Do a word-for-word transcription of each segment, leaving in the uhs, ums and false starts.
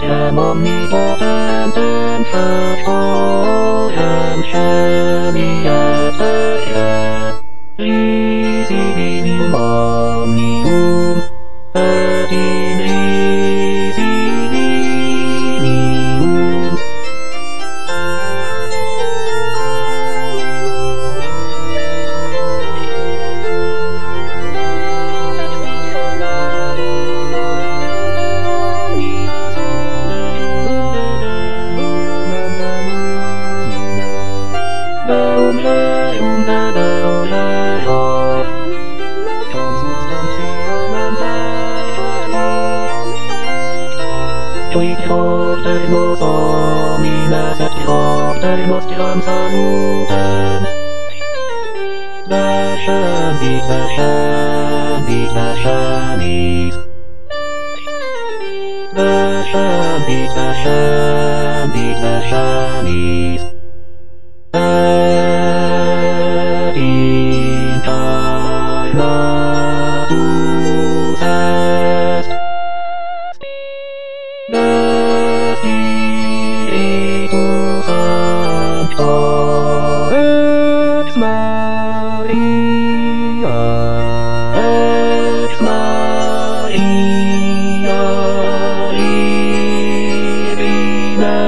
hem omnipotenten verstoren geniettere Risidium omnium et in risidium Nos homines et nos jam salutem Descendit, descendit, descendis Descendit, descendit, descendis Et in cae natus est Spiritus Sancto ex Maria ex Maria Irine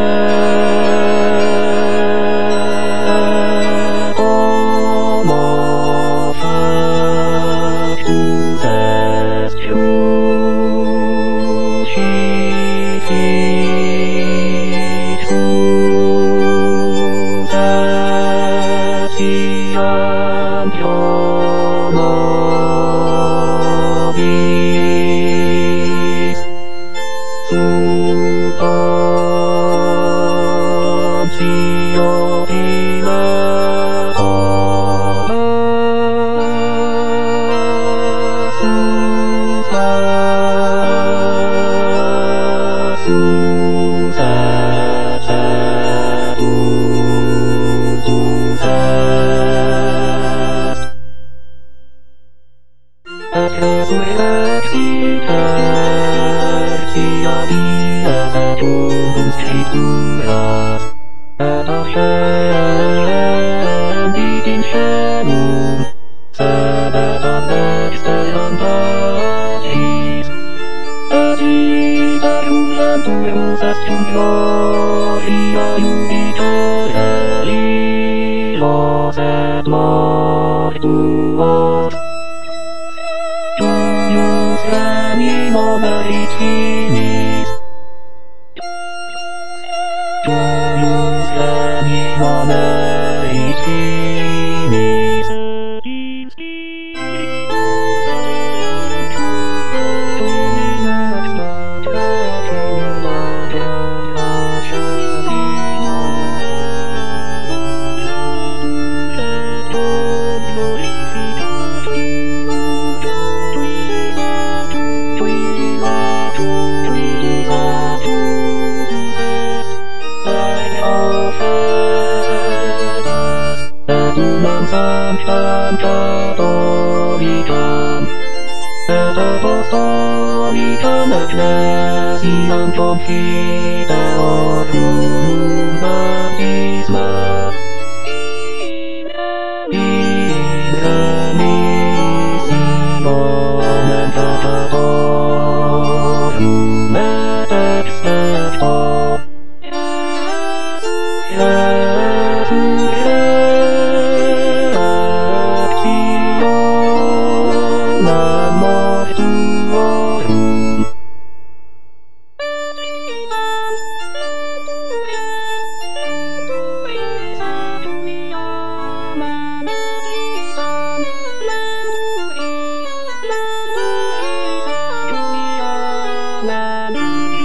homo factus est nobis subtantio Pilato sus sus et sepultus est et resurrexit tertia dies et umbum scripturas et ascendit in caelum sed et ad dexteram Patris et iterum lenturus est cum gloria iuditere illos et mortuos Tuius animo meritinis Tuius animo meritinis et in Spiritus Sancto in extata cumulata Unam sanctam catholicam et apostolicam ecclesiam confiteorum baptisma in remissionem peccatorum et expecto La